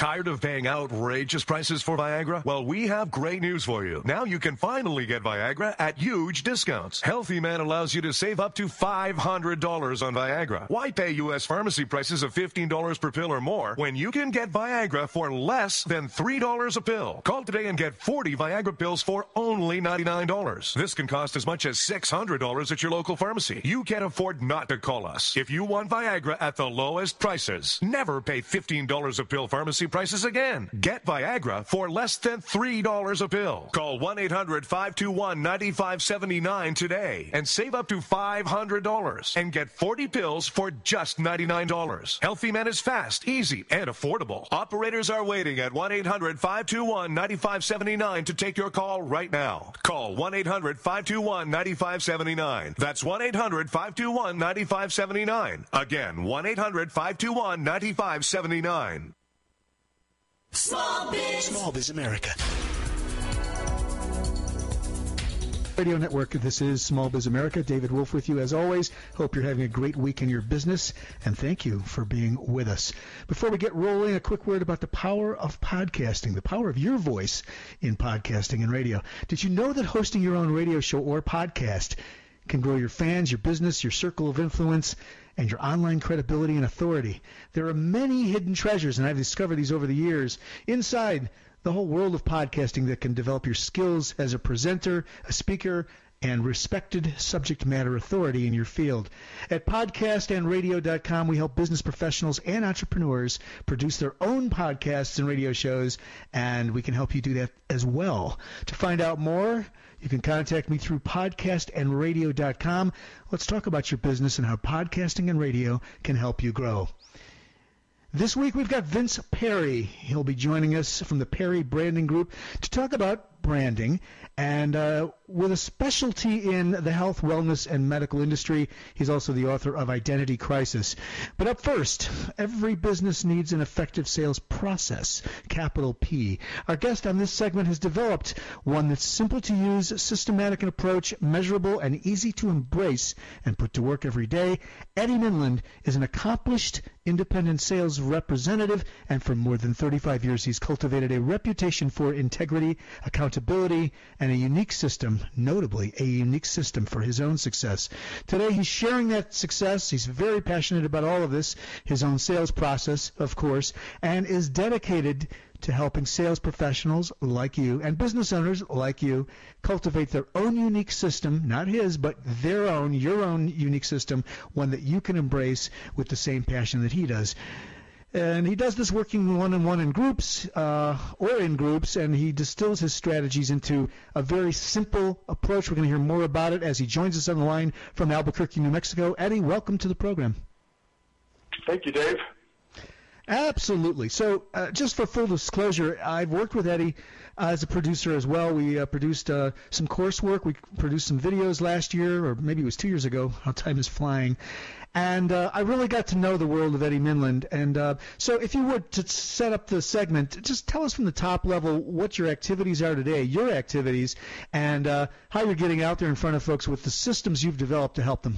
Tired of paying outrageous prices for Viagra? Well, we have great news for you. Now you can finally get Viagra at huge discounts. Healthy Man allows you to save up to $500 on Viagra. Why pay U.S. pharmacy prices of $15 per pill or more when you can get Viagra for less than $3 a pill? Call today and get 40 Viagra pills for only $99. This can cost as much as $600 at your local pharmacy. You can't afford not to call us. If you want Viagra at the lowest prices, never pay $15 a pill pharmacy prices again. Get Viagra for less than $3 a pill. Call 1-800-521-9579 today and save up to $500 and get 40 pills for just $99. Healthy Man is fast, easy, and affordable. Operators are waiting at 1-800-521-9579 to take your call right now. Call 1-800-521-9579. That's 1-800-521-9579. Again, 1-800-521-9579. Small Biz America. Radio Network, this is Small Biz America. David Wolf with you as always. Hope you're having a great week in your business, and thank you for being with us. Before we get rolling, a quick word about the power of podcasting, the power of your voice in podcasting and radio. Did you know that hosting your own radio show or podcast can grow your fans, your business, your circle of influence, and your online credibility and authority? There are many hidden treasures, and I've discovered these over the years, inside the whole world of podcasting that can develop your skills as a presenter, a speaker, and respected subject matter authority in your field. At podcastandradio.com, we help business professionals and entrepreneurs produce their own podcasts and radio shows, and we can help you do that as well. To find out more, you can contact me through podcastandradio.com. Let's talk about your business and how podcasting and radio can help you grow. This week we've got Vince Perry. He'll be joining us from the Perry Branding Group to talk about branding, and with a specialty in the health, wellness, and medical industry. He's also the author of Identity Crisis. But up first, every business needs an effective sales process, capital P. Our guest on this segment has developed one that's simple to use, systematic in approach, measurable, and easy to embrace and put to work every day. Eddie Minland is an accomplished independent sales representative, and for more than 35 years he's cultivated a reputation for integrity, accountability, and a unique system, notably a unique system for his own success. Today he's sharing that success. He's very passionate about all of this, his own sales process, of course, and is dedicated to helping sales professionals like you and business owners like you cultivate their own unique system, not his, but their own, your own unique system, one that you can embrace with the same passion that he does. And he does this working one-on-one in groups or in groups, and he distills his strategies into a very simple approach. We're going to hear more about it as he joins us on the line from Albuquerque, New Mexico. Eddie, welcome to the program. Thank you, Dave. Absolutely. So just for full disclosure, I've worked with Eddie as a producer as well. We produced some coursework. We produced some videos last year, or maybe it was 2 years ago. How time is flying. And I really got to know the world of Eddie Minland. And so if you would, to set up the segment, just tell us from the top level what your activities are today, your activities, and how you're getting out there in front of folks with the systems you've developed to help them.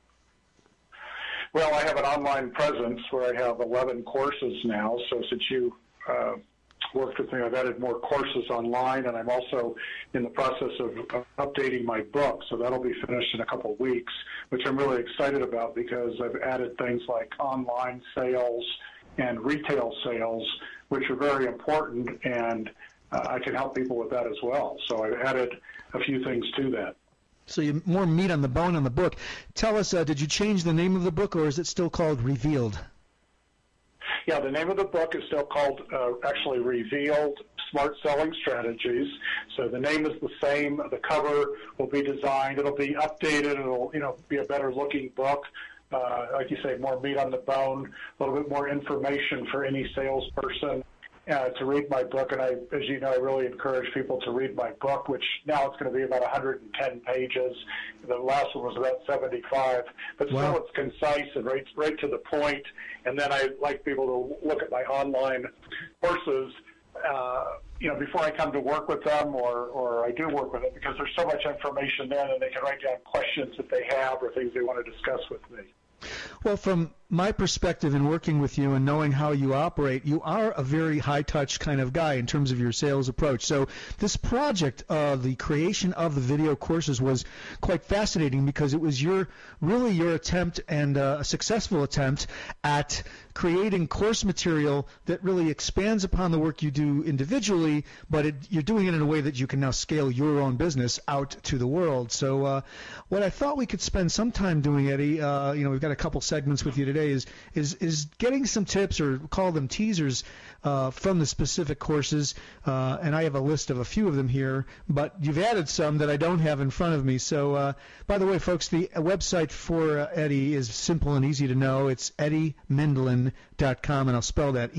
Well, I have an online presence where I have 11 courses now. So since you worked with me, I've added more courses online, and I'm also in the process of updating my book. So that'll be finished in a couple of weeks, which I'm really excited about because I've added things like online sales and retail sales, which are very important, and I can help people with that as well. So I've added a few things to that. So you more meat on the bone on the book. Tell us, did you change the name of the book, or is it still called Revealed? Yeah, the name of the book is still called, actually, Revealed Smart Selling Strategies. So the name is the same. The cover will be designed. It'll be updated. It'll, be a better-looking book. Like you say, more meat on the bone, a little bit more information for any salesperson to read my book. And as you know, I really encourage people to read my book, which now it's going to be about 110 pages. The last one was about 75. But wow. Still it's concise and right to the point. And then I like people to look at my online courses, before I come to work with them or I do work with them, because there's so much information there, and they can write down questions that they have or things they want to discuss with me. Well, from my perspective in working with you and knowing how you operate, you are a very high-touch kind of guy in terms of your sales approach. So this project, the creation of the video courses, was quite fascinating because it was your attempt, and a successful attempt, at creating course material that really expands upon the work you do individually, but you're doing it in a way that you can now scale your own business out to the world. So what I thought we could spend some time doing, Eddie, we've got a couple segments with you today, is getting some tips, or call them teasers, from the specific courses, and I have a list of a few of them here, but you've added some that I don't have in front of me. So, by the way, folks, the website for Eddie is simple and easy to know. It's EddieMindlin.com, and I'll spell that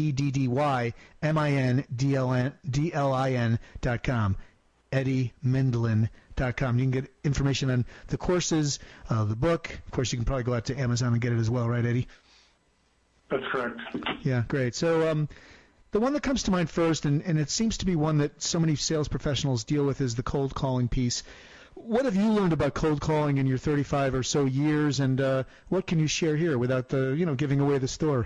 EddieMindlin.com. EddieMindlin.com. You can get information on the courses, the book. Of course, you can probably go out to Amazon and get it as well, right, Eddie? That's correct. Yeah, great. So the one that comes to mind first, and it seems to be one that so many sales professionals deal with, is the cold calling piece. What have you learned about cold calling in your 35 or so years, and what can you share here without giving away the store?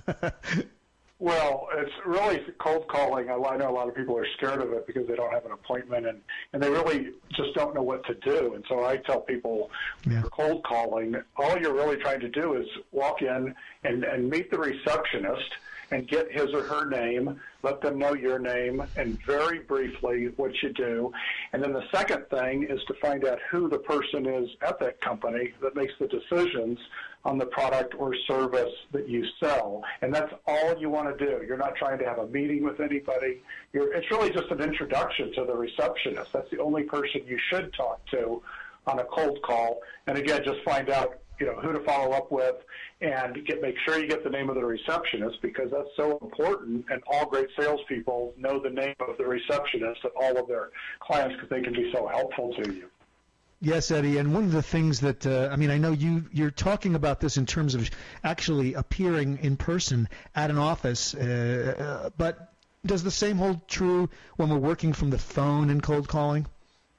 Well, it's really cold calling. I know a lot of people are scared of it because they don't have an appointment, and they really just don't know what to do. And so I tell people, for cold calling, all you're really trying to do is walk in and meet the receptionist and get his or her name, let them know your name, and very briefly what you do. And then the second thing is to find out who the person is at that company that makes the decisions on the product or service that you sell. And that's all you want to do. You're not trying to have a meeting with anybody. It's really just an introduction to the receptionist. That's the only person you should talk to on a cold call. And again, just find out who to follow up with, and make sure you get the name of the receptionist, because that's so important. And all great salespeople know the name of the receptionist at all of their clients because they can be so helpful to you. Yes, Eddie, and one of the things that, I know you're talking about this in terms of actually appearing in person at an office, but does the same hold true when we're working from the phone in cold calling?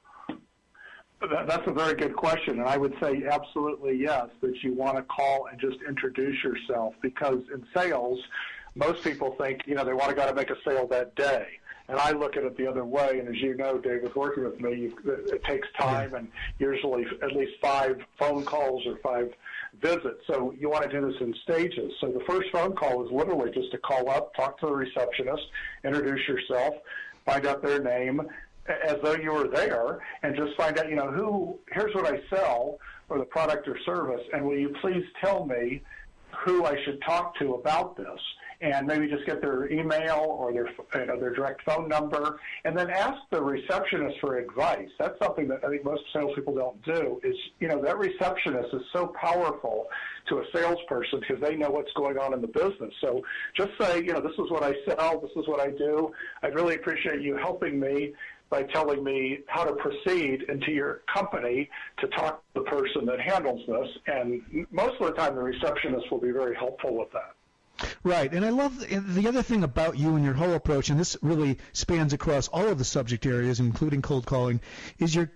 That's a very good question, and I would say absolutely yes, that you want to call and just introduce yourself, because in sales, most people think, they want to go to make a sale that day. And I look at it the other way, and as you know, David, working with me, it takes time and usually at least 5 phone calls or 5 visits. So you want to do this in stages. So the first phone call is literally just to call up, talk to the receptionist, introduce yourself, find out their name, as though you were there, and just find out, here's what I sell, or the product or service, and will you please tell me who I should talk to about this? And maybe just get their email or their direct phone number, and then ask the receptionist for advice. That's something that I think most salespeople don't do. Is that receptionist is so powerful to a salesperson because they know what's going on in the business. So just say, this is what I sell, this is what I do. I'd really appreciate you helping me by telling me how to proceed into your company to talk to the person that handles this. And most of the time, the receptionist will be very helpful with that. Right, and I love the other thing about you and your whole approach, and this really spans across all of the subject areas, including cold calling, is your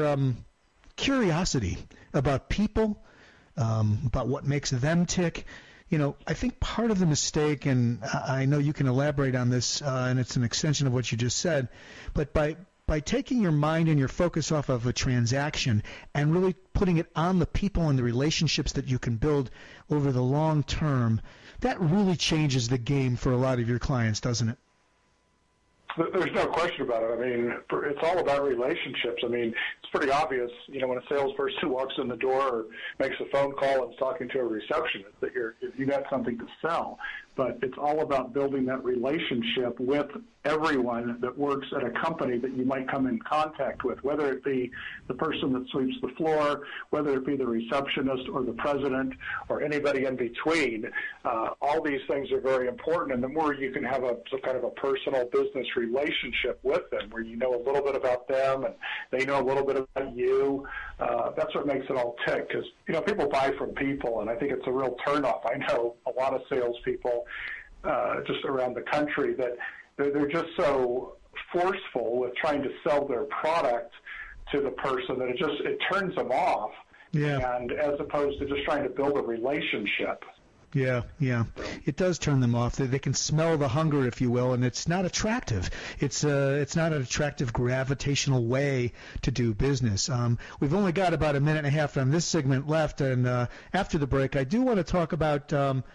curiosity about people, about what makes them tick. I think part of the mistake, and I know you can elaborate on this, and it's an extension of what you just said, but by taking your mind and your focus off of a transaction and really putting it on the people and the relationships that you can build over the long term, that really changes the game for a lot of your clients, doesn't it? There's no question about it. It's all about relationships. It's pretty obvious, when a salesperson walks in the door or makes a phone call and is talking to a receptionist, that you got something to sell. But it's all about building that relationship with everyone that works at a company that you might come in contact with, whether it be the person that sweeps the floor, whether it be the receptionist or the president or anybody in between. All these things are very important, and the more you can have some kind of a personal business relationship with them, where you know a little bit about them and they know a little bit about you, that's what makes it all tick. Because people buy from people, and I think it's a real turnoff. I know a lot of salespeople just around the country that they're just so forceful with trying to sell their product to the person that it turns them off. Yeah. And as opposed to just trying to build a relationship. Yeah. It does turn them off. They can smell the hunger, if you will, and it's not attractive. It's not an attractive gravitational way to do business. We've only got about a minute and a half on this segment left, and after the break, I do want to talk about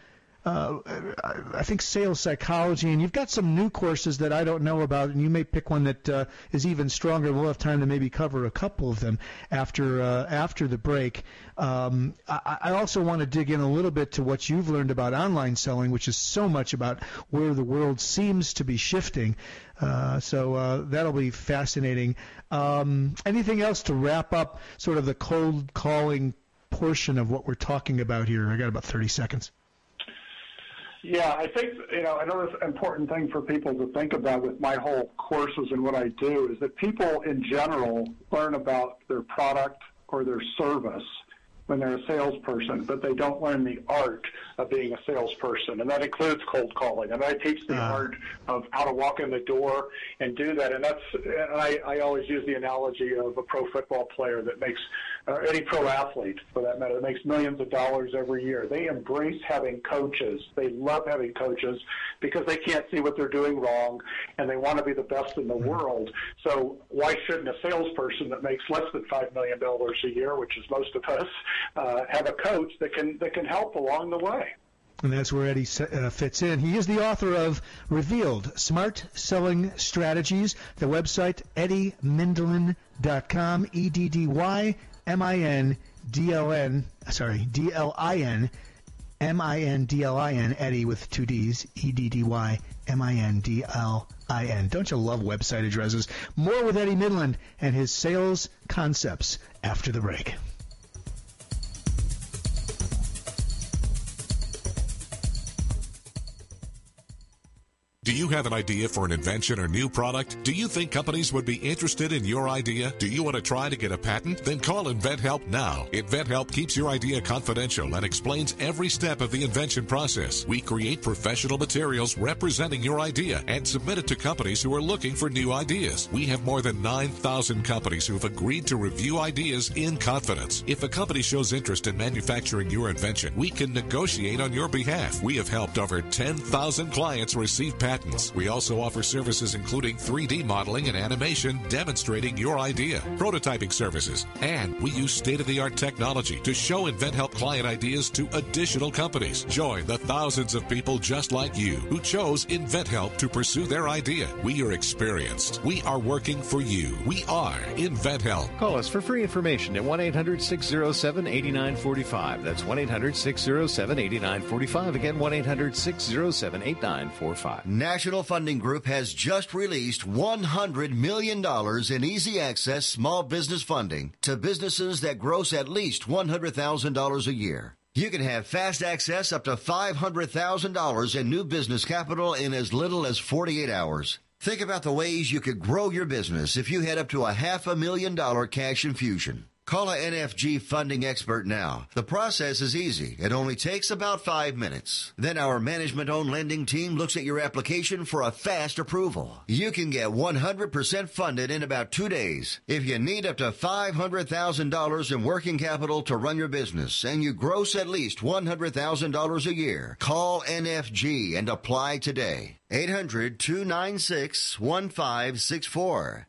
I think sales psychology, and you've got some new courses that I don't know about, and you may pick one that is even stronger. We'll have time to maybe cover a couple of them after the break. I also want to dig in a little bit to what you've learned about online selling, which is so much about where the world seems to be shifting. So that'll be fascinating. Anything else to wrap up sort of the cold calling portion of what we're talking about here? I got about 30 seconds. Yeah, I think, another important thing for people to think about with my whole courses and what I do is that people in general learn about their product or their service when they're a salesperson, but they don't learn the art of being a salesperson, and that includes cold calling. And I teach the art of how to walk in the door and do that. And I always use the analogy of a pro football player that makes, any pro athlete for that matter, that makes millions of dollars every year. They embrace having coaches. They love having coaches because they can't see what they're doing wrong, and they want to be the best in the world. So why shouldn't a salesperson that makes less than $5 million a year, which is most of us, have a coach that can help along the way? And that's where Eddie fits in. He is the author of Revealed, Smart Selling Strategies. The website, EddieMindlin.com, DLIN, Eddie with two D's, EddieMindlin. Don't you love website addresses? More with Eddie Mindlin and his sales concepts after the break. Do you have an idea for an invention or new product? Do you think companies would be interested in your idea? Do you want to try to get a patent? Then call InventHelp now. InventHelp keeps your idea confidential and explains every step of the invention process. We create professional materials representing your idea and submit it to companies who are looking for new ideas. We have more than 9,000 companies who have agreed to review ideas in confidence. If a company shows interest in manufacturing your invention, we can negotiate on your behalf. We have helped over 10,000 clients receive patents. We also offer services including 3D modeling and animation demonstrating your idea, prototyping services, and we use state-of-the-art technology to show InventHelp client ideas to additional companies. Join the thousands of people just like you who chose InventHelp to pursue their idea. We are experienced. We are working for you. We are InventHelp. Call us for free information at 1-800-607-8945. That's 1-800-607-8945. Again, 1-800-607-8945. National Funding Group has just released $100 million in easy access small business funding to businesses that gross at least $100,000 a year. You can have fast access up to $500,000 in new business capital in as little as 48 hours. Think about the ways you could grow your business if you had up to $500,000 cash infusion. Call a NFG funding expert now. The process is easy. It only takes about 5 minutes. Then our management-owned lending team looks at your application for a fast approval. You can get 100% funded in about 2 days. If you need up to $500,000 in working capital to run your business and you gross at least $100,000 a year, call NFG and apply today. 800-296-1564.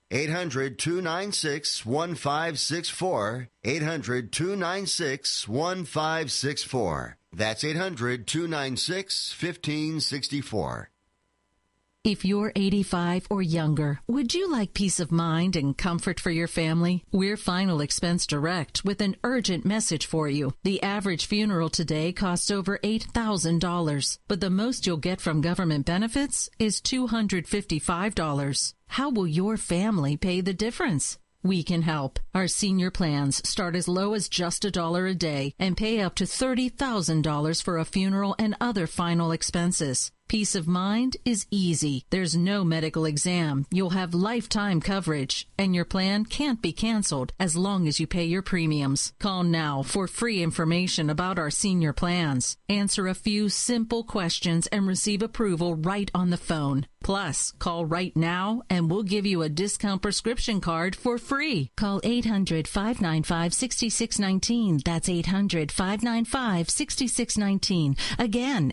800-296-1564. 800-296-1564. That's 800-296-1564. If you're 85 or younger, would you like peace of mind and comfort for your family? We're Final Expense Direct with an urgent message for you. The average funeral today costs over $8,000, but the most you'll get from government benefits is $255. How will your family pay the difference? We can help. Our senior plans start as low as just $1 a day and pay up to $30,000 for a funeral and other final expenses. Peace of mind is easy. There's no medical exam. You'll have lifetime coverage, and your plan can't be canceled as long as you pay your premiums. Call now for free information about our senior plans. Answer a few simple questions and receive approval right on the phone. Plus, call right now and we'll give you a discount prescription card for free. Call 800-595-6619. That's 800-595-6619. Again,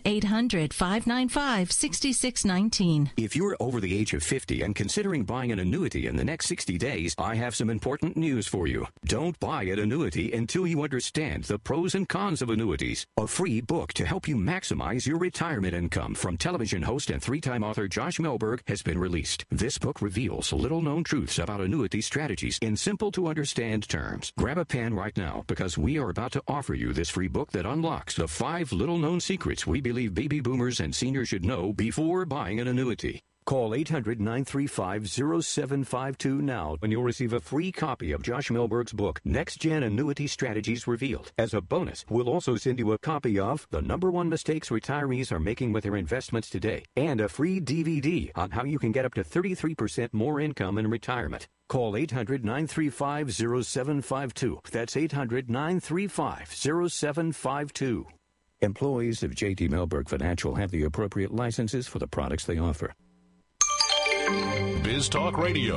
800-595-6619. If you're over the age of 50 and considering buying an annuity in the next 60 days, I have some important news for you. Don't buy an annuity until you understand the pros and cons of annuities. A free book to help you maximize your retirement income from television host and three-time author Josh Melberg has been released. This book reveals little-known truths about annuity strategies in simple-to-understand terms. Grab a pen right now because we are about to offer you this free book that unlocks the 5 little-known secrets we believe baby boomers and seniors should know before buying an annuity. Call 800-935-0752 now and you'll receive a free copy of Josh Melberg's book, Next Gen Annuity Strategies Revealed. As a bonus, we'll also send you a copy of The #1 Mistakes Retirees Are Making with Their Investments Today and a free DVD on how you can get up to 33% more income in retirement. Call 800-935-0752. That's 800-935-0752. Employees of J.D. Melberg Financial have the appropriate licenses for the products they offer. Biz Talk Radio.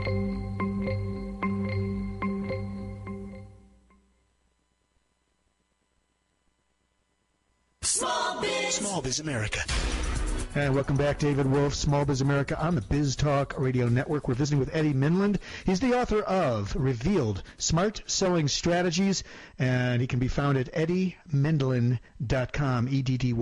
Small Biz America. And welcome back, David Wolf, Small Biz America on the Biz Talk Radio Network. We're visiting with Eddie Mindlin. He's the author of Revealed, Smart Selling Strategies, and he can be found at eddymindlin.com,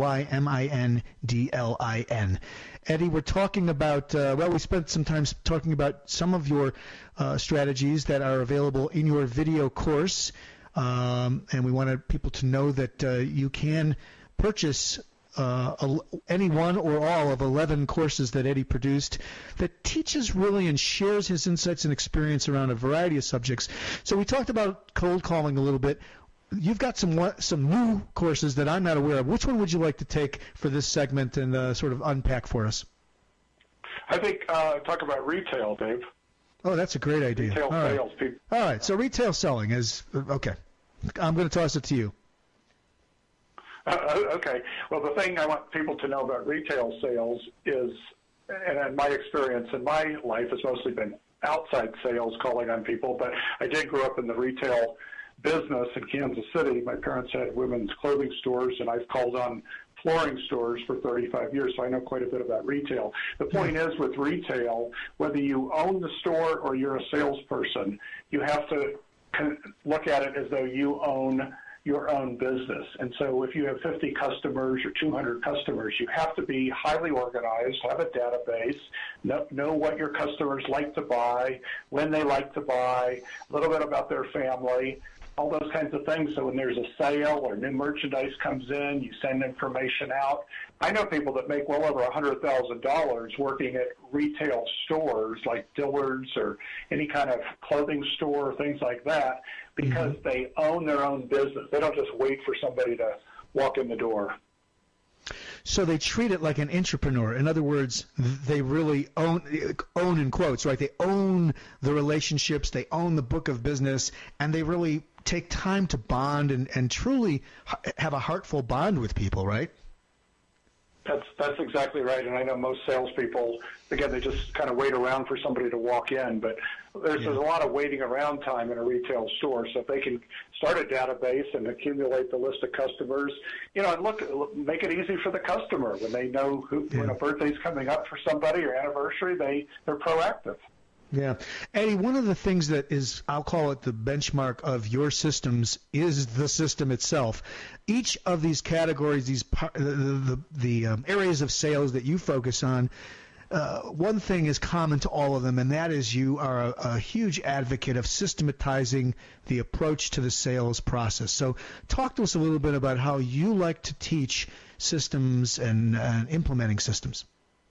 EDDYMINDLIN. Eddie, we're talking about, we spent some time talking about some of your strategies that are available in your video course, and we wanted people to know that you can purchase any one or all of 11 courses that Eddie produced that teaches really and shares his insights and experience around a variety of subjects. So we talked about cold calling a little bit. You've got some new courses that I'm not aware of. Which one would you like to take for this segment and sort of unpack for us? I think talk about retail, Dave. Oh, that's a great idea. Retail sales. People. All right, so retail selling is okay. I'm going to toss it to you. Okay. Well, the thing I want people to know about retail sales is, and in my experience in my life, has mostly been outside sales, calling on people, but I did grow up in the retail business in Kansas City. My parents had women's clothing stores, and I've called on flooring stores for 35 years, so I know quite a bit about retail. The point is with retail, whether you own the store or you're a salesperson, you have to look at it as though you own your own business. And so if you have 50 customers or 200 customers, you have to be highly organized, have a database, know what your customers like to buy, when they like to buy, a little bit about their family, all those kinds of things. So when there's a sale or new merchandise comes in, you send information out. I know people that make well over $100,000 working at retail stores like Dillard's or any kind of clothing store, things like that, because they own their own business. They don't just wait for somebody to walk in the door. So they treat it like an entrepreneur. In other words, they really own in quotes, right? They own the relationships, they own the book of business, and they really take time to bond and truly have a heartful bond with people, right? That's exactly right. And I know most salespeople, again, they just kind of wait around for somebody to walk in, but there's a lot of waiting around time in a retail store. So if they can start a database and accumulate the list of customers, and make it easy for the customer when they know when a birthday's coming up for somebody or anniversary, they're proactive. Yeah. Eddie, one of the things that is, I'll call it the benchmark of your systems, is the system itself. Each of these categories, the areas of sales that you focus on, one thing is common to all of them, and that is you are a huge advocate of systematizing the approach to the sales process. So talk to us a little bit about how you like to teach systems and implementing systems.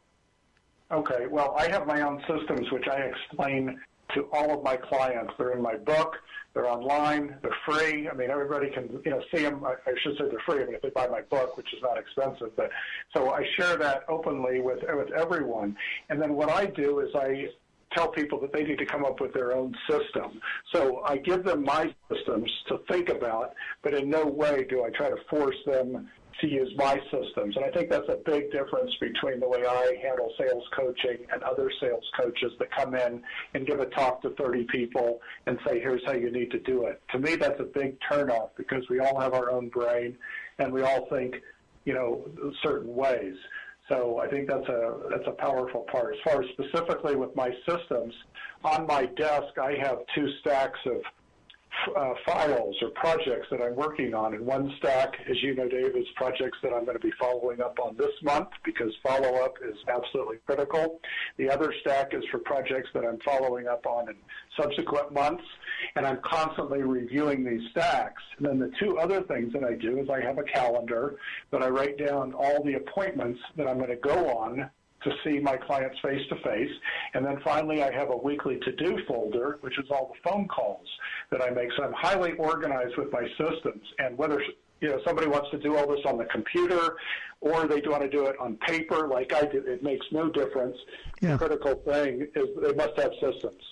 Okay, well, I have my own systems, which I explain to all of my clients. They're in my book. They're online. They're free. I mean, everybody can, see them. I should say they're free. I mean, if they buy my book, which is not expensive. But so I share that openly with everyone. And then what I do is I tell people that they need to come up with their own system. So I give them my systems to think about, but in no way do I try to force them to use my systems. And I think that's a big difference between the way I handle sales coaching and other sales coaches that come in and give a talk to 30 people and say, here's how you need to do it. To me, that's a big turnoff because we all have our own brain and we all think, certain ways. So I think that's a powerful part. As far as specifically with my systems, on my desk I have 2 stacks of files or projects that I'm working on. And one stack, as you know, Dave, is projects that I'm going to be following up on this month because follow-up is absolutely critical. The other stack is for projects that I'm following up on in subsequent months. And I'm constantly reviewing these stacks. And then the 2 other things that I do is I have a calendar that I write down all the appointments that I'm going to go on to see my clients face-to-face. And then finally, I have a weekly to-do folder, which is all the phone calls that I make. So I'm highly organized with my systems. And whether somebody wants to do all this on the computer or they want to do it on paper like I do, it makes no difference. Yeah. The critical thing is they must have systems.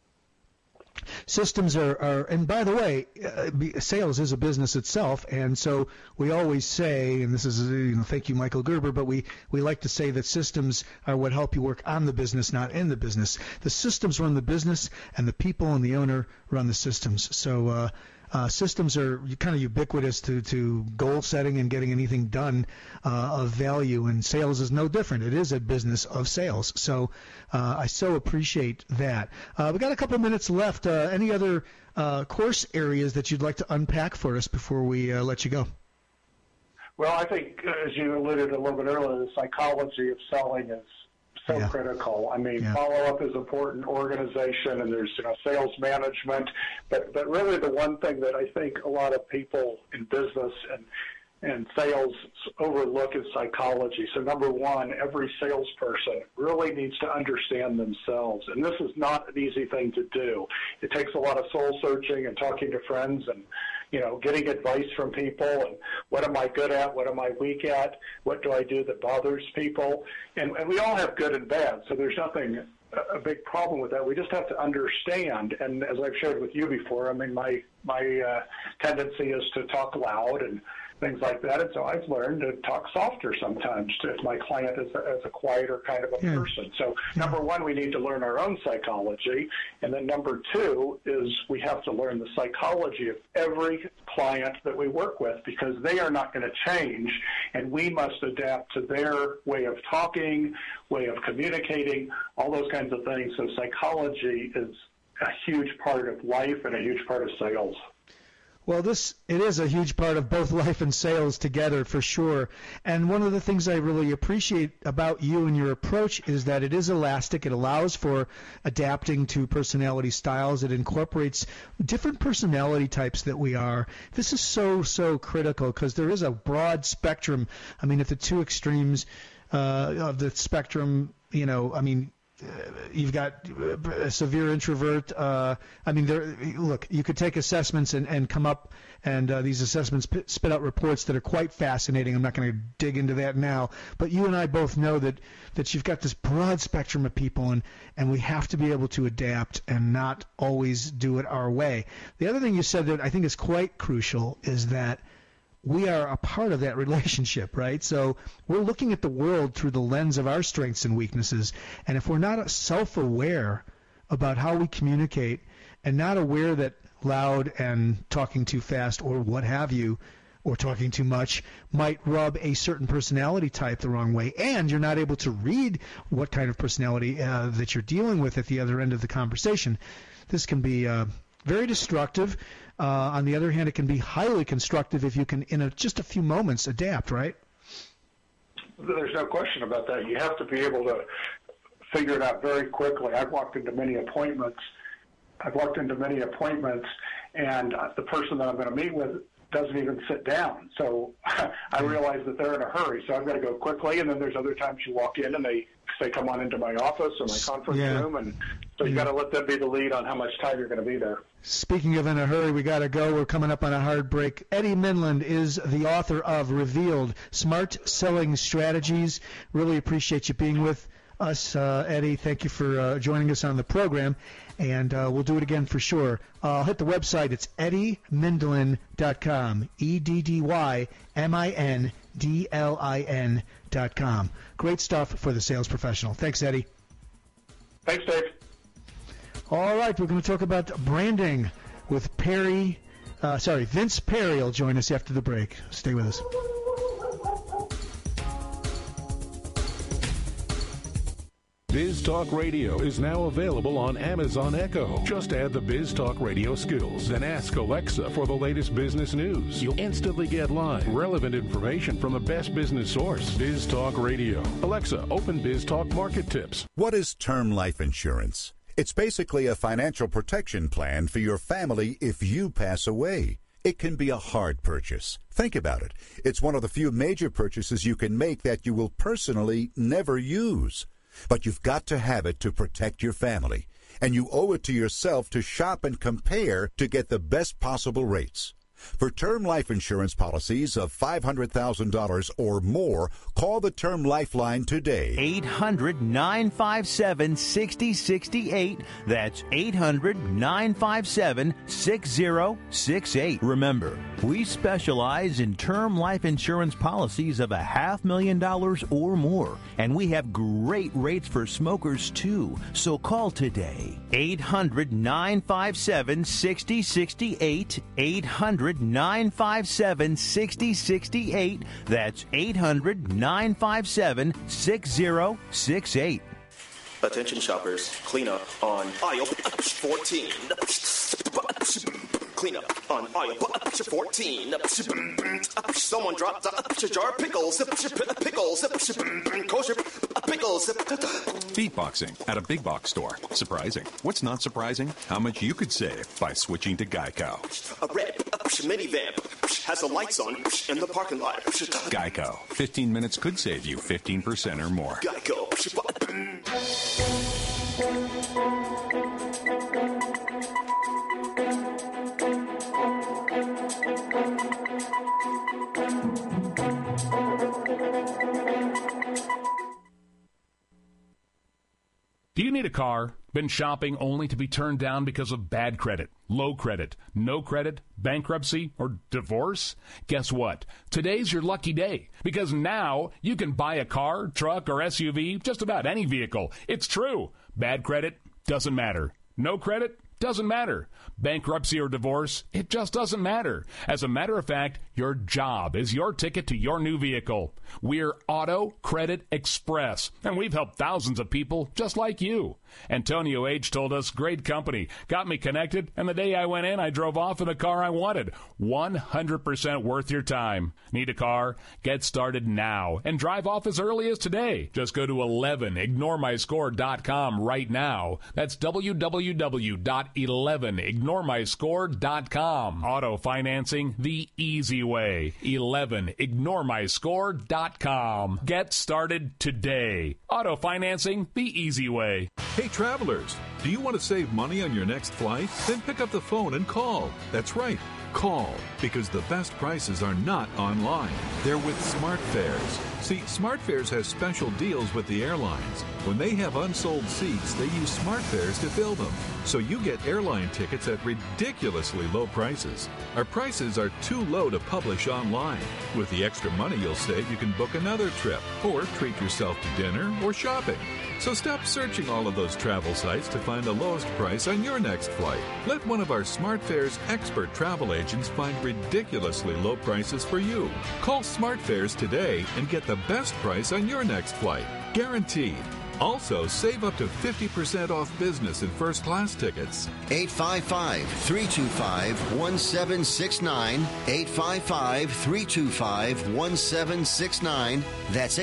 Systems are, and by the way, sales is a business itself, and so we always say, and this is, thank you, Michael Gerber, but we like to say that systems are what help you work on the business, not in the business. The systems run the business, and the people and the owner run the systems. So systems are kind of ubiquitous to goal setting and getting anything done of value, and sales is no different. It is a business of sales. So I so appreciate that. We've got a couple minutes left. Any other course areas that you'd like to unpack for us before we let you go? Well, I think, as you alluded a little bit earlier, the psychology of selling is so critical. I mean, follow-up is important, organization, and there's sales management. But really the one thing that I think a lot of people in business and sales overlook is psychology. So number one, every salesperson really needs to understand themselves. And this is not an easy thing to do. It takes a lot of soul searching and talking to friends and getting advice from people, and what am I good at, what am I weak at, what do I do that bothers people, and we all have good and bad, so there's nothing, a big problem with that. We just have to understand, and as I've shared with you before, I mean, my tendency is to talk loud and things like that, and so I've learned to talk softer sometimes if my client is a quieter kind of a person. So number one, we need to learn our own psychology, and then number two is we have to learn the psychology of every client that we work with, because they are not going to change, and we must adapt to their way of talking, way of communicating, all those kinds of things. So psychology is a huge part of life and a huge part of sales. Well, it is a huge part of both life and sales together, for sure. And one of the things I really appreciate about you and your approach is that it is elastic. It allows for adapting to personality styles. It incorporates different personality types that we are. This is so critical, because there is a broad spectrum. I mean, at the two extremes of the spectrum, you've got a severe introvert. Look, you could take assessments and come up, and these assessments spit out reports that are quite fascinating. I'm not going to dig into that now, but you and I both know that you've got this broad spectrum of people, and we have to be able to adapt and not always do it our way. The other thing you said that I think is quite crucial is that we are a part of that relationship, right? So we're looking at the world through the lens of our strengths and weaknesses. And if we're not self-aware about how we communicate and not aware that loud and talking too fast or what have you, or talking too much, might rub a certain personality type the wrong way, and you're not able to read what kind of personality that you're dealing with at the other end of the conversation, this can be very destructive. On the other hand, it can be highly constructive if you can, in just a few moments, adapt, right? There's no question about that. You have to be able to figure it out very quickly. I've walked into many appointments, and the person that I'm going to meet with doesn't even sit down. So I realize that they're in a hurry, so I've got to go quickly. And then there's other times you walk in and they say, come on into my office or my conference room. And so you got to let them be the lead on how much time you're going to be there. Speaking of in a hurry, we got to go. We're coming up on a hard break. Eddie Mindlin is the author of Revealed, Smart Selling Strategies. Really appreciate you being with us, Eddie. Thank you for joining us on the program, and we'll do it again for sure. I'll hit the website. It's EddieMindlin.com, EddieMindlin.com. DLIN.com. Great stuff for the sales professional. Thanks, Eddie. Thanks, Dave. All right, we're going to talk about branding with Vince Perry will join us after the break. Stay with us. Biz Talk Radio is now available on Amazon Echo. Just add the Biz Talk Radio skills, then ask Alexa for the latest business news. You'll instantly get live, relevant information from the best business source. Biz Talk Radio. Alexa, open Biz Talk Market Tips. What is term life insurance? It's basically a financial protection plan for your family if you pass away. It can be a hard purchase. Think about it. It's one of the few major purchases you can make that you will personally never use. But you've got to have it to protect your family. And you owe it to yourself to shop and compare to get the best possible rates. For term life insurance policies of $500,000 or more, call the Term Lifeline today. 800-957-6068. That's 800-957-6068. Remember, we specialize in term life insurance policies of $500,000 or more, and we have great rates for smokers, too. So call today. 800-957-6068. 800-957-6068. That's 800-957-6068. Attention shoppers, clean up on aisle 14. Clean up on aisle 14. Someone dropped a jar of pickles. Kosher pickles. Beatboxing at a big box store. Surprising. What's not surprising? How much you could save by switching to Geico. A red minivan has the lights on in the parking lot. Geico. 15 minutes could save you 15% or more. Geico. Do you need a car? Been shopping only to be turned down because of bad credit, low credit, no credit, bankruptcy, or divorce? Guess what? Today's your lucky day, because now you can buy a car, truck, or SUV, just about any vehicle. It's true. Bad credit doesn't matter. No credit doesn't matter. Bankruptcy or divorce, it just doesn't matter. As a matter of fact, your job is your ticket to your new vehicle. We're Auto Credit Express, and we've helped thousands of people just like you. Antonio H. told us, great company, got me connected, and the day I went in, I drove off in the car I wanted. 100% worth your time. Need a car? Get started now and drive off as early as today. Just go to 11ignoremyscore.com right now. That's www.11ignoremyscore.com. Auto financing the easy way. 11ignoremyscore.com. Get started today. Auto financing the easy way. Hey travelers, do you want to save money on your next flight? Then pick up the phone and call. That's right, call, because the best prices are not online. They're with SmartFares. See, SmartFares has special deals with the airlines. When they have unsold seats, they use SmartFares to fill them. So you get airline tickets at ridiculously low prices. Our prices are too low to publish online. With the extra money you'll save, you can book another trip or treat yourself to dinner or shopping. So stop searching all of those travel sites to find the lowest price on your next flight. Let one of our SmartFares expert travel agents find ridiculously low prices for you. Call SmartFares today and get the best price on your next flight. Guaranteed. Also, save up to 50% off business and first class tickets. 855-325-1769. 855-325-1769. That's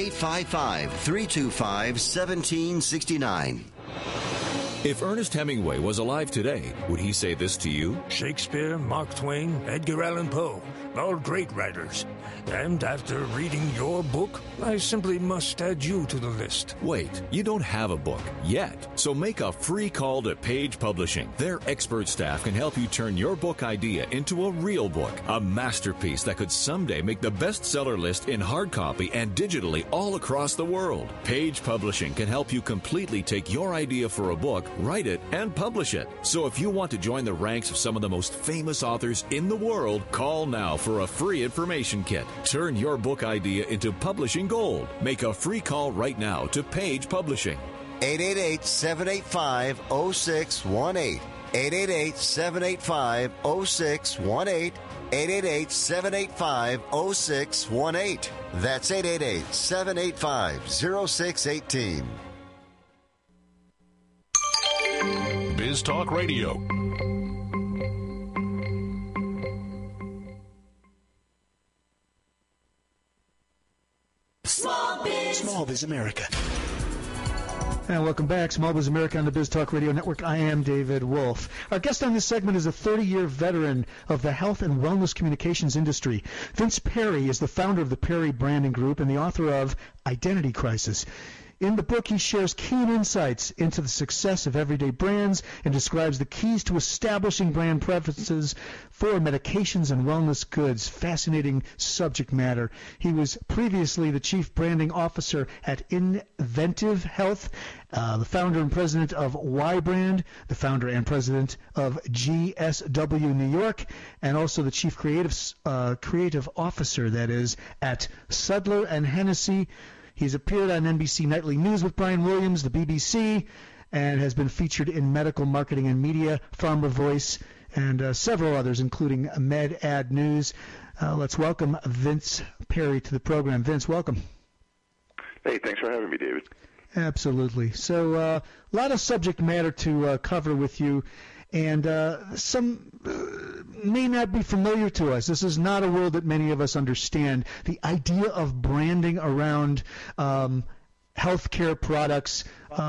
855-325-1769. If Ernest Hemingway was alive today, would he say this to you? Shakespeare, Mark Twain, Edgar Allan Poe, all great writers. And after reading your book, I simply must add you to the list. Wait, you don't have a book yet. So make a free call to Page Publishing. Their expert staff can help you turn your book idea into a real book, a masterpiece that could someday make the bestseller list in hard copy and digitally all across the world. Page Publishing can help you completely take your idea for a book write it, and publish it. So if you want to join the ranks of some of the most famous authors in the world, call now for a free information kit. Turn your book idea into publishing gold. Make a free call right now to Page Publishing. 888-785-0618. 888-785-0618. 888-785-0618. That's 888-785-0618. Biz Talk Radio. Small Biz America. And welcome back. Small Biz America on the Biz Talk Radio Network. I am David Wolf. Our guest on this segment is a 30-year veteran of the health and wellness communications industry. Vince Perry is the founder of the Perry Branding Group and the author of Identity Crisis. In the book, he shares keen insights into the success of everyday brands and describes the keys to establishing brand preferences for medications and wellness goods. Fascinating subject matter. He was previously the chief branding officer at Inventive Health, the founder and president of Y Brand, the founder and president of GSW New York, and also the chief creative officer, that is, at Sudler and Hennessy. He's appeared on NBC Nightly News with Brian Williams, the BBC, and has been featured in Medical Marketing and Media, Pharma Voice, and several others, including Med Ad News. Let's welcome Vince Perry to the program. Vince, welcome. Hey, thanks for having me, David. Absolutely. So a lot of subject matter to cover with you, and some may not be familiar to us. This is not a world that many of us understand. The idea of branding around healthcare products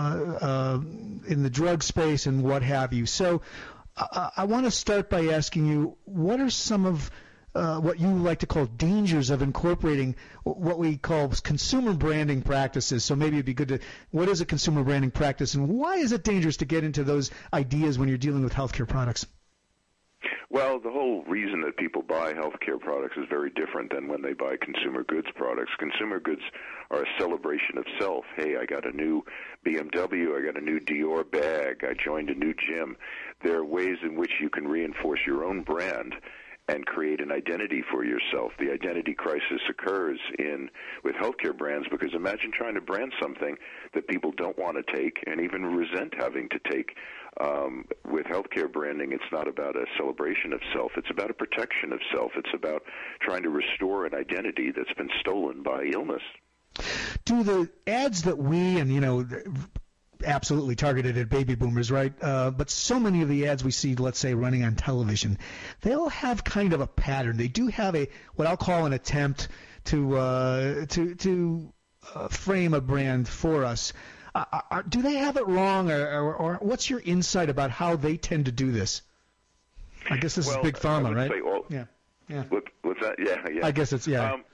in the drug space and what have you. So I want to start by asking you, what are some of what you like to call dangers of incorporating what we call consumer branding practices? So maybe it'd be good to, what is a consumer branding practice, and why is it dangerous to get into those ideas when you're dealing with healthcare products? Well, the whole reason that people buy healthcare products is very different than when they buy consumer goods products. Consumer goods are a celebration of self. Hey, I got a new BMW, I got a new Dior bag, I joined a new gym. There are ways in which you can reinforce your own brand and create an identity for yourself. The identity crisis occurs with healthcare brands, because imagine trying to brand something that people don't want to take and even resent having to take. With healthcare branding, it's not about a celebration of self. It's about a protection of self. It's about trying to restore an identity that's been stolen by illness. Do the ads that we, and absolutely targeted at baby boomers, right? But so many of the ads we see, let's say, running on television, they all have kind of a pattern. They do have what I'll call an attempt to frame a brand for us. Do they have it wrong, or what's your insight about how they tend to do this? I guess this is big pharma, right? Yeah. What's that? Yeah. I guess it's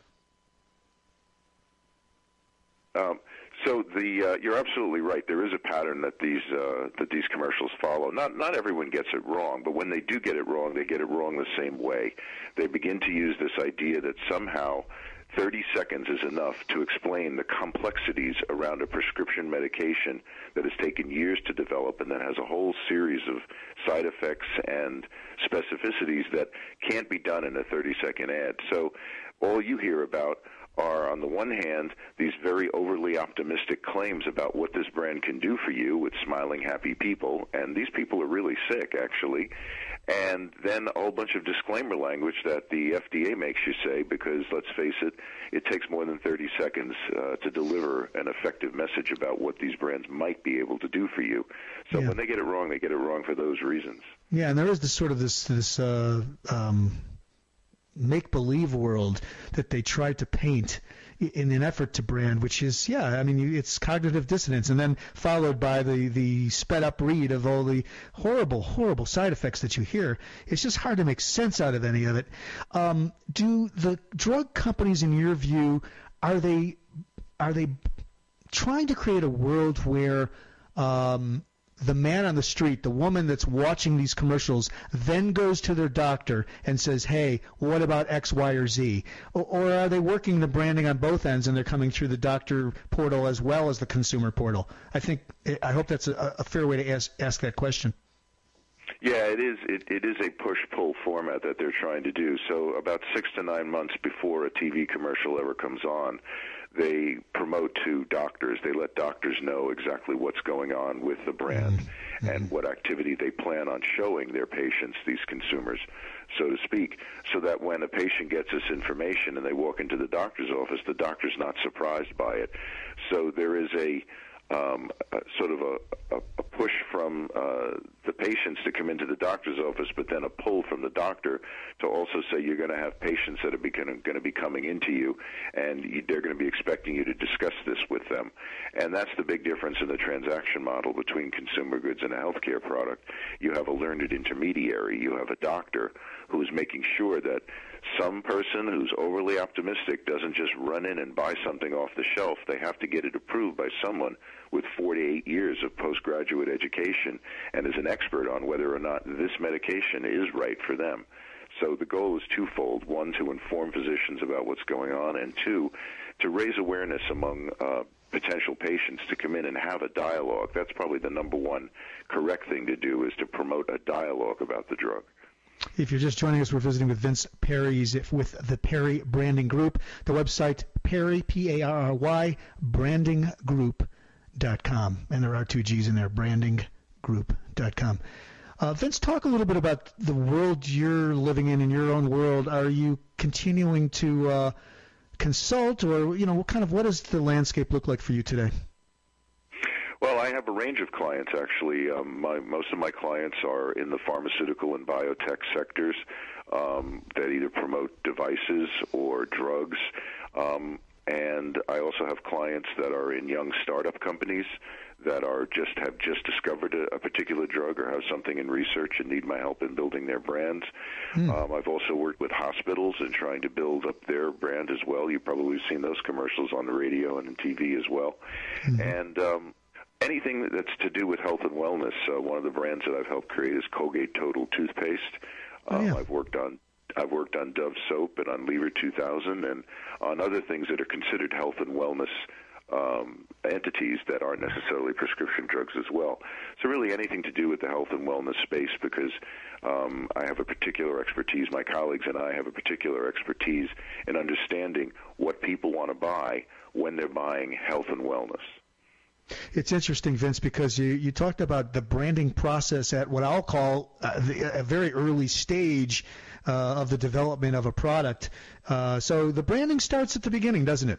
So you're absolutely right. There is a pattern that these commercials follow. Not everyone gets it wrong, but when they do get it wrong, they get it wrong the same way. They begin to use this idea that somehow 30 seconds is enough to explain the complexities around a prescription medication that has taken years to develop and that has a whole series of side effects and specificities that can't be done in a 30-second ad. So all you hear about are, on the one hand, these very overly optimistic claims about what this brand can do for you with smiling, happy people, and these people are really sick, actually, and then a whole bunch of disclaimer language that the FDA makes you say, because, let's face it, it takes more than 30 seconds to deliver an effective message about what these brands might be able to do for you. So when they get it wrong, they get it wrong for those reasons. Yeah, and there is this sort of this make-believe world that they try to paint in an effort to brand, which is, it's cognitive dissonance, and then followed by the sped-up read of all the horrible, horrible side effects that you hear. It's just hard to make sense out of any of it. Do the drug companies, in your view, are they trying to create a world where the man on the street, the woman that's watching these commercials, then goes to their doctor and says, hey, what about X, Y, or Z? Or are they working the branding on both ends and they're coming through the doctor portal as well as the consumer portal? I hope that's a fair way to ask that question. Yeah, it is. It is a push-pull format that they're trying to do. So about 6 to 9 months before a TV commercial ever comes on, they promote to doctors. They let doctors know exactly what's going on with the brand and what activity they plan on showing their patients, these consumers, so to speak, so that when a patient gets this information and they walk into the doctor's office, the doctor's not surprised by it. So there is a sort of a push from the patients to come into the doctor's office, but then a pull from the doctor to also say you're going to have patients that are going to be coming into you, and they're going to be expecting you to discuss this with them. And that's the big difference in the transaction model between consumer goods and a healthcare product. You have a learned intermediary. You have a doctor who is making sure that some person who's overly optimistic doesn't just run in and buy something off the shelf. They have to get it approved by someone with 4 to 8 years of postgraduate education and is an expert on whether or not this medication is right for them. So the goal is twofold. One, to inform physicians about what's going on, and two, to raise awareness among potential patients to come in and have a dialogue. That's probably the number one correct thing to do, is to promote a dialogue about the drug. If you're just joining us, we're visiting with Vince Perry with the Perry Branding Group. The website, Perry, P-A-R-R-Y, brandinggroup.com. And there are 2 G's in there, brandinggroup.com. Vince, talk a little bit about the world you're living in your own world. Are you continuing to consult, or, what does the landscape look like for you today? Well, I have a range of clients, actually. Most of my clients are in the pharmaceutical and biotech sectors that either promote devices or drugs. And I also have clients that are in young startup companies that have just discovered a particular drug or have something in research and need my help in building their brands. I've also worked with hospitals and trying to build up their brand as well. You've probably seen those commercials on the radio and on TV as well. And anything that's to do with health and wellness. One of the brands that I've helped create is Colgate Total Toothpaste. I've worked on Dove soap and on Lever 2000 and on other things that are considered health and wellness entities that aren't necessarily prescription drugs as well. So really anything to do with the health and wellness space, because I have a particular expertise, my colleagues and I have a particular expertise in understanding what people want to buy when they're buying health and wellness. It's interesting, Vince, because you talked about the branding process at what I'll call a very early stage of the development of a product. So the branding starts at the beginning, doesn't it?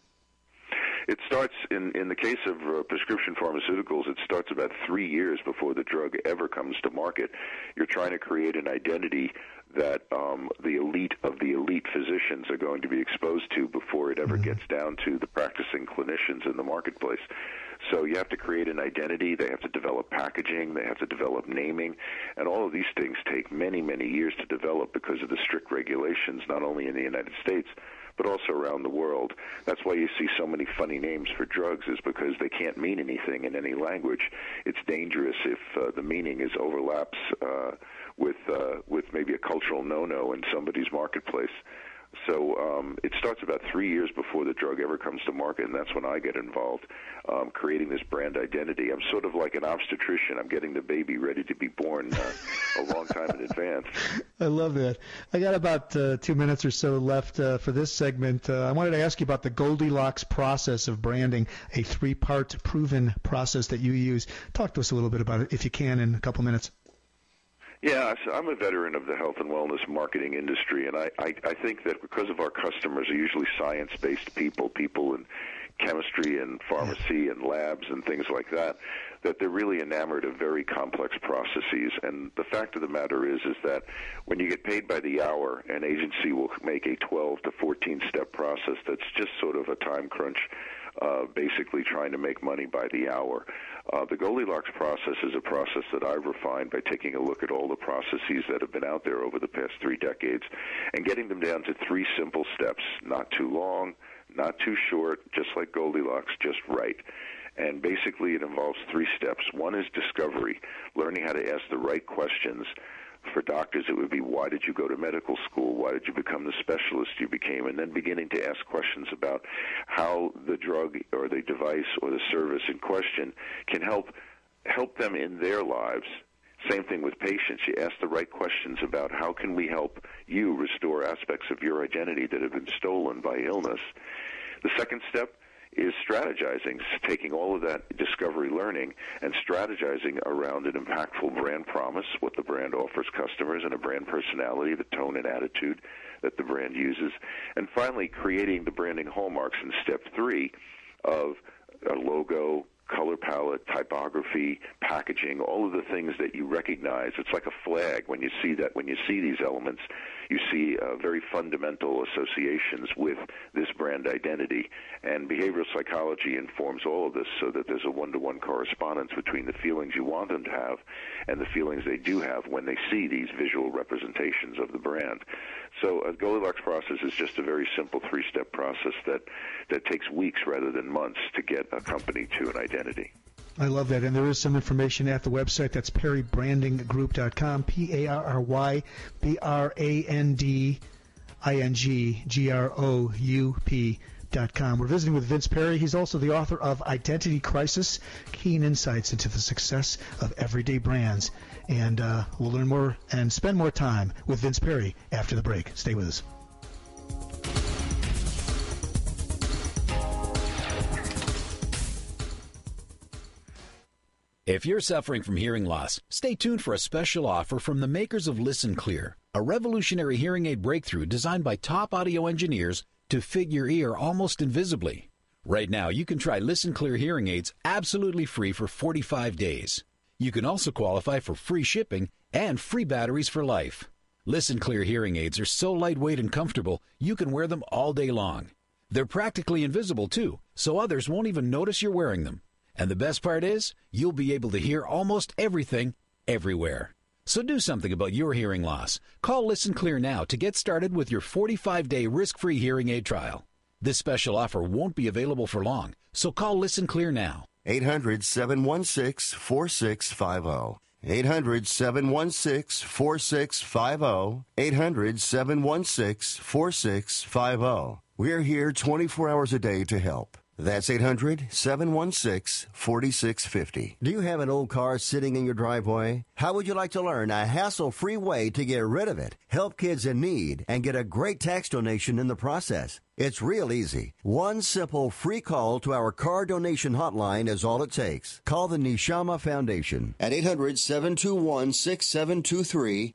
It starts, in the case of prescription pharmaceuticals, it starts about 3 years before the drug ever comes to market. You're trying to create an identity that the elite of the elite physicians are going to be exposed to before it ever gets down to the practicing clinicians in the marketplace. So you have to create an identity. They have to develop packaging. They have to develop naming. And all of these things take many, many years to develop because of the strict regulations, not only in the United States, but also around the world. That's why you see so many funny names for drugs, is because they can't mean anything in any language. It's dangerous if the meaning overlaps with maybe a cultural no-no in somebody's marketplace. So it starts about 3 years before the drug ever comes to market, and that's when I get involved, creating this brand identity. I'm sort of like an obstetrician. I'm getting the baby ready to be born a long time in advance. I love that. I got about 2 minutes or so left for this segment. I wanted to ask you about the Goldilocks process of branding, a 3-part proven process that you use. Talk to us a little bit about it, if you can, in a couple minutes. Yeah, so I'm a veteran of the health and wellness marketing industry, and I think that because of our customers are usually science-based people in chemistry and pharmacy and labs and things like that, that they're really enamored of very complex processes. And the fact of the matter is that when you get paid by the hour, an agency will make a 12 to 14-step process that's just sort of a time crunch, basically trying to make money by the hour. The Goldilocks process is a process that I've refined by taking a look at all the processes that have been out there over the past 3 decades and getting them down to 3 simple steps, not too long, not too short, just like Goldilocks, just right. And basically it involves 3 steps. One is discovery, learning how to ask the right questions. For doctors, it would be, why did you go to medical school? Why did you become the specialist you became? And then beginning to ask questions about how the drug or the device or the service in question can help them in their lives. Same thing with patients. You ask the right questions about how can we help you restore aspects of your identity that have been stolen by illness. The second step is strategizing, taking all of that discovery learning and strategizing around an impactful brand promise, what the brand offers customers, and a brand personality, the tone and attitude that the brand uses. And finally, creating the branding hallmarks in step 3 of a logo, color palette, typography, packaging, all of the things that you recognize. It's like a flag when you see that. When you see these elements, you see very fundamental associations with this brand identity. And behavioral psychology informs all of this so that there's a one-to-one correspondence between the feelings you want them to have and the feelings they do have when they see these visual representations of the brand. So a Goldilocks process is just a very simple 3-step process that takes weeks rather than months to get a company to an identity. I love that. And there is some information at the website. That's PerryBrandingGroup.com, PerryBrandingGroup.com. We're visiting with Vince Perry. He's also the author of Identity Crisis, Keen Insights into the Success of Everyday Brands. And we'll learn more and spend more time with Vince Perry after the break. Stay with us. If you're suffering from hearing loss, stay tuned for a special offer from the makers of Listen Clear, a revolutionary hearing aid breakthrough designed by top audio engineers to fit your ear almost invisibly. Right now, you can try Listen Clear hearing aids absolutely free for 45 days. You can also qualify for free shipping and free batteries for life. Listen Clear hearing aids are so lightweight and comfortable, you can wear them all day long. They're practically invisible, too, so others won't even notice you're wearing them. And the best part is, you'll be able to hear almost everything, everywhere. So do something about your hearing loss. Call Listen Clear now to get started with your 45-day risk-free hearing aid trial. This special offer won't be available for long, so call Listen Clear now. 800-716-4650. 800-716-4650. 800-716-4650. We're here 24 hours a day to help. That's 800-716-4650. Do you have an old car sitting in your driveway? How would you like to learn a hassle-free way to get rid of it, help kids in need, and get a great tax donation in the process? It's real easy. One simple free call to our car donation hotline is all it takes. Call the Neshama Foundation at 800-721-6723,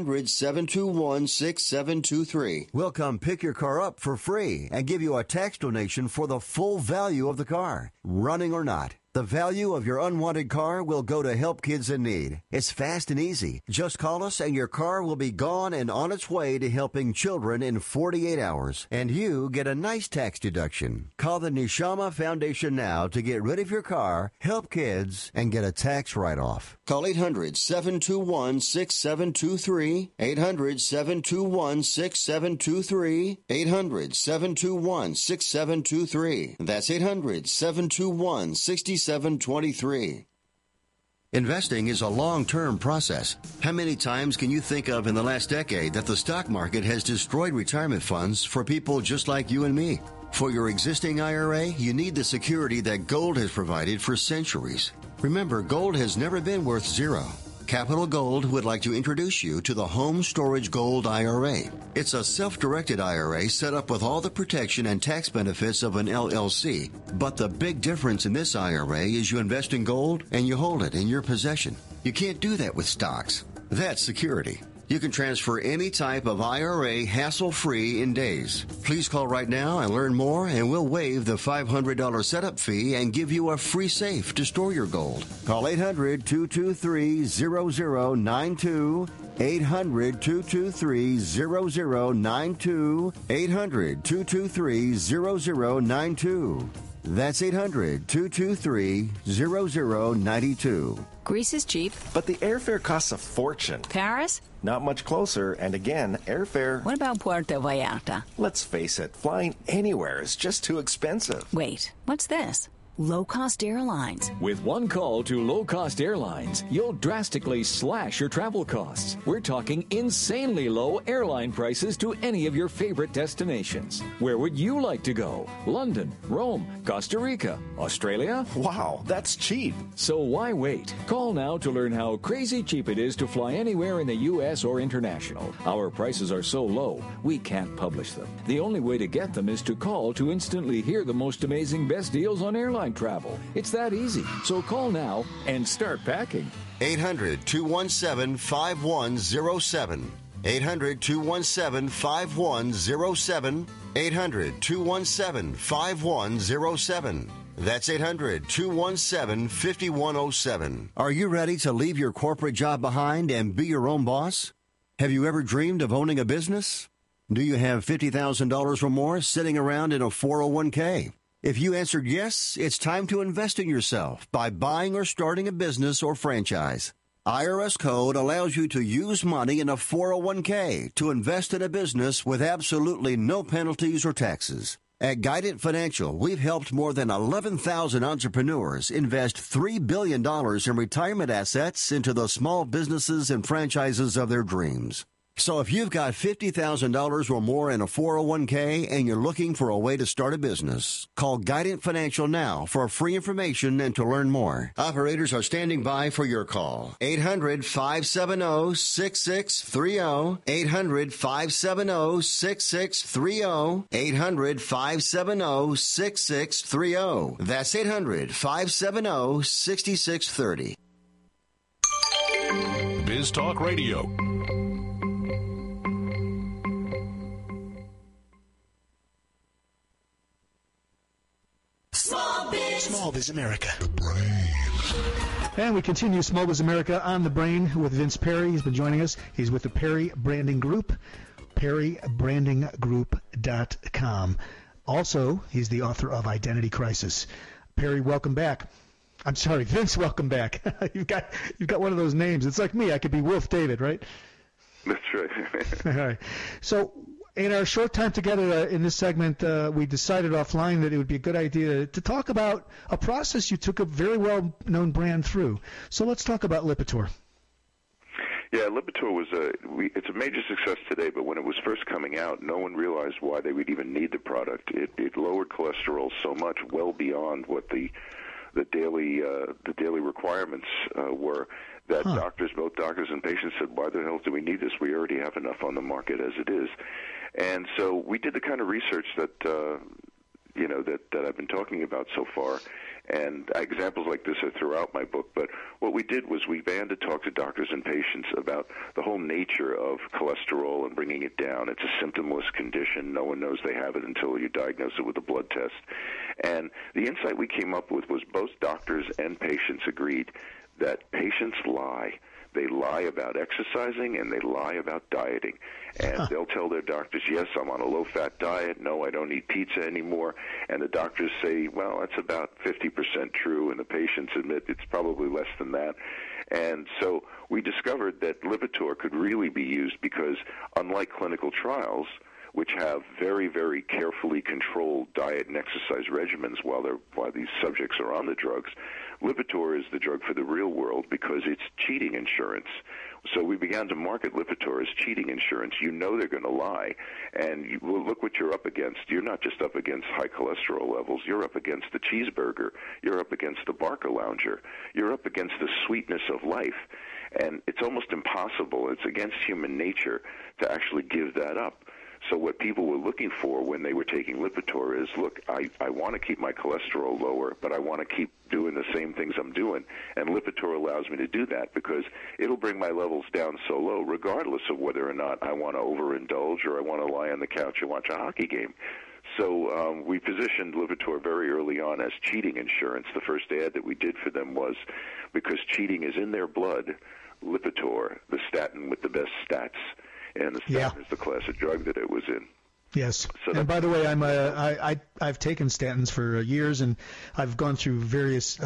800-721-6723. We'll come pick your car up for free and give you a tax donation for the full value of the car, running or not. The value of your unwanted car will go to help kids in need. It's fast and easy. Just call us and your car will be gone and on its way to helping children in 48 hours. And you get a nice tax deduction. Call the Neshama Foundation now to get rid of your car, help kids, and get a tax write-off. Call 800-721-6723, 800-721-6723, 800-721-6723. That's 800-721-6723. 723. Investing is a long-term process. How many times can you think of in the last decade that the stock market has destroyed retirement funds for people just like you and me? For your existing IRA, you need the security that gold has provided for centuries. Remember, gold has never been worth zero. Capital Gold would like to introduce you to the Home Storage Gold IRA. It's a self-directed IRA set up with all the protection and tax benefits of an LLC. But the big difference in this IRA is you invest in gold and you hold it in your possession. You can't do that with stocks. That's security. You can transfer any type of IRA hassle-free in days. Please call right now and learn more, and we'll waive the $500 setup fee and give you a free safe to store your gold. Call 800-223-0092. 800-223-0092. 800-223-0092. That's 800-223-0092. Greece is cheap. But the airfare costs a fortune. Paris? Not much closer, and again, airfare... What about Puerto Vallarta? Let's face it, flying anywhere is just too expensive. Wait, what's this? Low Cost Airlines. With one call to Low Cost Airlines, you'll drastically slash your travel costs. We're talking insanely low airline prices to any of your favorite destinations. Where would you like to go? London, Rome, Costa Rica, Australia? Wow, that's cheap. So why wait? Call now to learn how crazy cheap it is to fly anywhere in the U.S. or international. Our prices are so low, we can't publish them. The only way to get them is to call to instantly hear the most amazing best deals on airline travel. It's that easy. So call now and start packing. 800-217-5107. 800-217-5107. 800-217-5107. That's 800-217-5107. Are you ready to leave your corporate job behind and be your own boss? Have you ever dreamed of owning a business? Do you have $50,000 or more sitting around in a 401k? If you answered yes, it's time to invest in yourself by buying or starting a business or franchise. IRS code allows you to use money in a 401k to invest in a business with absolutely no penalties or taxes. At Guidant Financial, we've helped more than 11,000 entrepreneurs invest $3 billion in retirement assets into the small businesses and franchises of their dreams. So if you've got $50,000 or more in a 401k and you're looking for a way to start a business, call Guidant Financial now for free information and to learn more. Operators are standing by for your call. 800-570-6630. 800-570-6630. 800-570-6630. That's 800-570-6630. Biz Talk Radio. Small Biz America. The Brain. And we continue Small Biz America on The Brain with Vince Perry. He's been joining us. He's with the Perry Branding Group, perrybrandinggroup.com. Also, he's the author of Identity Crisis. Perry, welcome back. I'm sorry, Vince, welcome back. You've got one of those names. It's like me. I could be Wolf David, right? That's right. All right. So, in our short time together in this segment, we decided offline that it would be a good idea to talk about a process you took a very well-known brand through. So let's talk about Lipitor. Yeah, Lipitor it's a major success today, but when it was first coming out, no one realized why they would even need the product. It lowered cholesterol so much, well beyond what the daily requirements were, that both doctors and patients said, why the hell do we need this? We already have enough on the market as it is. And so we did the kind of research that I've been talking about so far, and examples like this are throughout my book. But what we did was we began to talk to doctors and patients about the whole nature of cholesterol and bringing it down. It's a symptomless condition. No one knows they have it until you diagnose it with a blood test. And the insight we came up with was both doctors and patients agreed that patients lie. They lie about exercising and they lie about dieting. And they'll tell their doctors, yes, I'm on a low-fat diet. No, I don't eat pizza anymore. And the doctors say, well, that's about 50% true. And the patients admit it's probably less than that. And so we discovered that Lipitor could really be used because, unlike clinical trials, which have very, very carefully controlled diet and exercise regimens while these subjects are on the drugs, Lipitor is the drug for the real world because it's cheating insurance. So we began to market Lipitor as cheating insurance. You know they're going to lie, and look what you're up against. You're not just up against high cholesterol levels. You're up against the cheeseburger. You're up against the Barca Lounger. You're up against the sweetness of life. And it's almost impossible. It's against human nature to actually give that up. So what people were looking for when they were taking Lipitor is, look, I want to keep my cholesterol lower, but I want to keep doing the same things I'm doing. And Lipitor allows me to do that because it'll bring my levels down so low, regardless of whether or not I want to overindulge or I want to lie on the couch and watch a hockey game. So we positioned Lipitor very early on as cheating insurance. The first ad that we did for them was, because cheating is in their blood, Lipitor, the statin with the best stats. And the statin is the class of drug that it was in. Yes. So and by the way, I've taken statins for years, and I've gone through various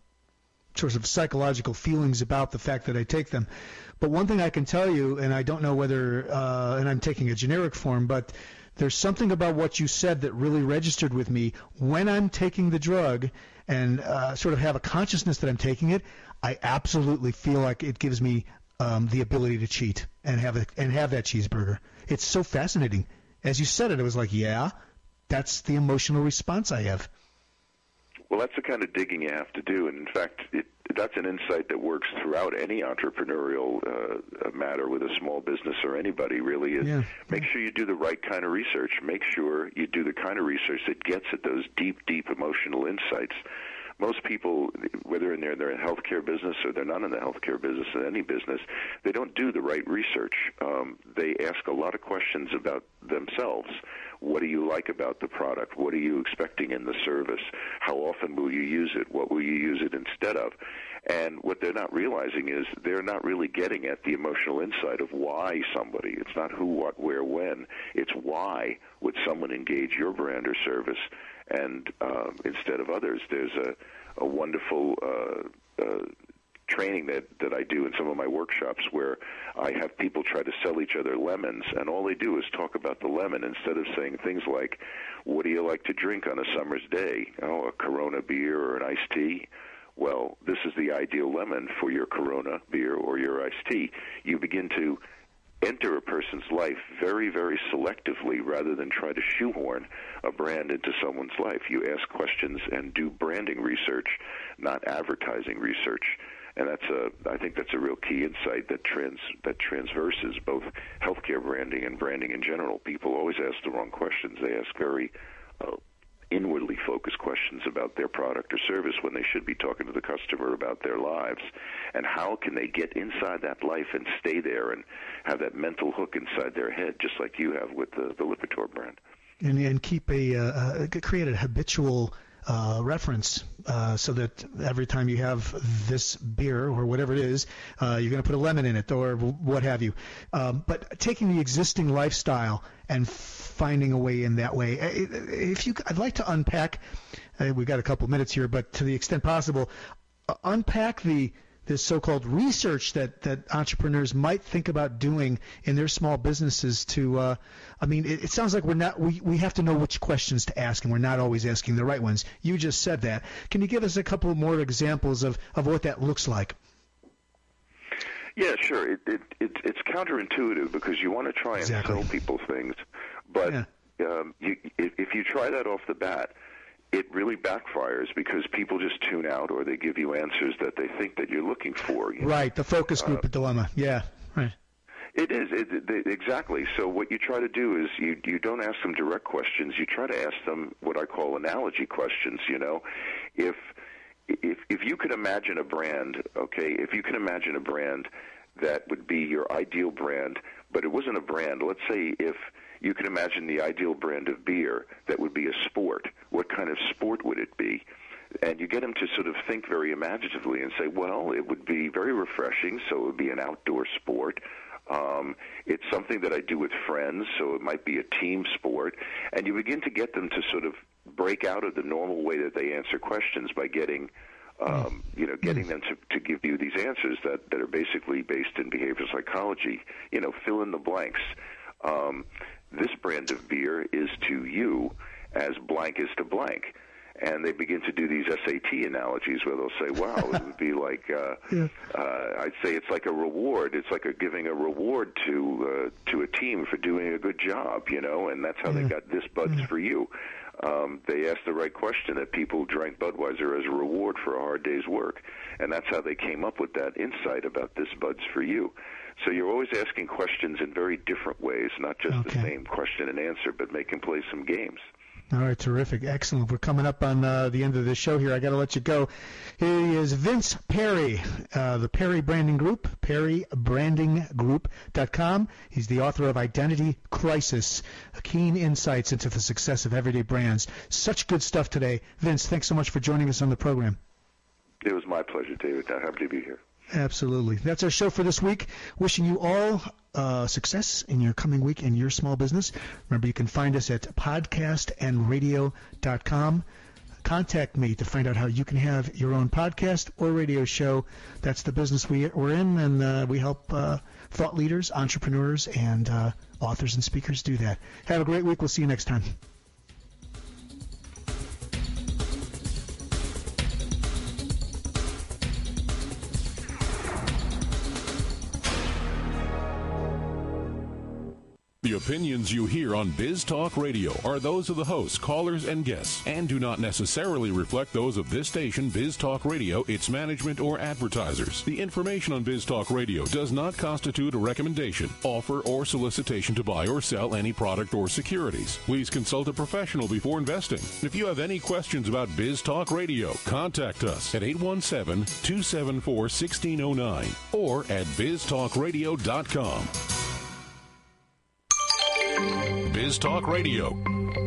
sorts of psychological feelings about the fact that I take them. But one thing I can tell you, and I don't know whether, and I'm taking a generic form, but there's something about what you said that really registered with me. When I'm taking the drug and sort of have a consciousness that I'm taking it, I absolutely feel like it gives me the ability to cheat and have that cheeseburger. It's so fascinating. As you said it, it was like, yeah, that's the emotional response I have. Well, that's the kind of digging you have to do, and in fact, that's an insight that works throughout any entrepreneurial matter with a small business or anybody, really, is make sure you do the right kind of research. Make sure you do the kind of research that gets at those deep, deep emotional insights. Most people, whether they're in the healthcare business or they're not in the healthcare business, in any business, they don't do the right research. They ask a lot of questions about themselves. What do you like about the product? What are you expecting in the service? How often will you use it? What will you use it instead of? And what they're not realizing is they're not really getting at the emotional insight of why somebody. It's not who, what, where, when. It's why would someone engage your brand or service and instead of others. There's a wonderful training that I do in some of my workshops where I have people try to sell each other lemons, and all they do is talk about the lemon instead of saying things like, what do you like to drink on a summer's day? Oh, a Corona beer or an iced tea? Well, this is the ideal lemon for your Corona beer or your iced tea. You begin to enter a person's life very, very selectively rather than try to shoehorn a brand into someone's life. You ask questions and do branding research, not advertising research. And I think that's a real key insight that transverses both healthcare branding and branding in general. People always ask the wrong questions. They ask very inwardly focused questions about their product or service when they should be talking to the customer about their lives. And how can they get inside that life and stay there and have that mental hook inside their head, just like you have with the Lipitor brand. And keep create a habitual reference so that every time you have this beer or whatever it is, you're going to put a lemon in it or what have you. But taking the existing lifestyle and finding a way in that way. I'd like to unpack. We've got a couple minutes here, but to the extent possible, unpack this so-called research that entrepreneurs might think about doing in their small businesses to, it sounds like we have to know which questions to ask, and we're not always asking the right ones. You just said that. Can you give us a couple more examples of what that looks like? Yeah, sure. It's counterintuitive because you want to try and sell people things, but if you try that off the bat, it really backfires because people just tune out or they give you answers that they think that you're looking for. Right, the focus group dilemma. Yeah, right. It is, exactly. So what you try to do is you don't ask them direct questions. You try to ask them what I call analogy questions, If you could imagine a brand, if you can imagine a brand that would be your ideal brand, but it wasn't a brand. Let's say if you can imagine the ideal brand of beer that would be a sport. What kind of sport would it be? And you get them to sort of think very imaginatively and say, well, it would be very refreshing, so it would be an outdoor sport. It's something that I do with friends, so it might be a team sport. And you begin to get them to sort of break out of the normal way that they answer questions by getting getting them to give you these answers that are basically based in behavioral psychology. Fill in the blanks. This brand of beer is to you as blank is to blank. And they begin to do these SAT analogies where they'll say, wow, it would be like, I'd say it's like a reward. It's like giving a reward to a team for doing a good job, and that's how they got this Bud's for you. They asked the right question that people drank Budweiser as a reward for a hard day's work. And that's how they came up with that insight about this Bud's for you. So you're always asking questions in very different ways, not just the same question and answer, but make them play some games. All right, terrific. Excellent. We're coming up on the end of the show here. I got to let you go. He is Vince Perry, the Perry Branding Group, perrybrandinggroup.com. He's the author of Identity Crisis, Keen Insights into the Success of Everyday Brands. Such good stuff today. Vince, thanks so much for joining us on the program. It was my pleasure, David. I'm happy to be here. Absolutely. That's our show for this week. Wishing you all success in your coming week in your small business. Remember, you can find us at podcastandradio.com. contact me to find out how you can have your own podcast or radio show. That's the business we're in, and we help thought leaders, entrepreneurs, and authors and speakers do that. Have a great week. We'll see you next time. The opinions you hear on Biz Talk Radio are those of the hosts, callers, and guests, and do not necessarily reflect those of this station, Biz Talk Radio, its management, or advertisers. The information on Biz Talk Radio does not constitute a recommendation, offer, or solicitation to buy or sell any product or securities. Please consult a professional before investing. If you have any questions about Biz Talk Radio, contact us at 817-274-1609 or at biztalkradio.com. Biz Talk Radio.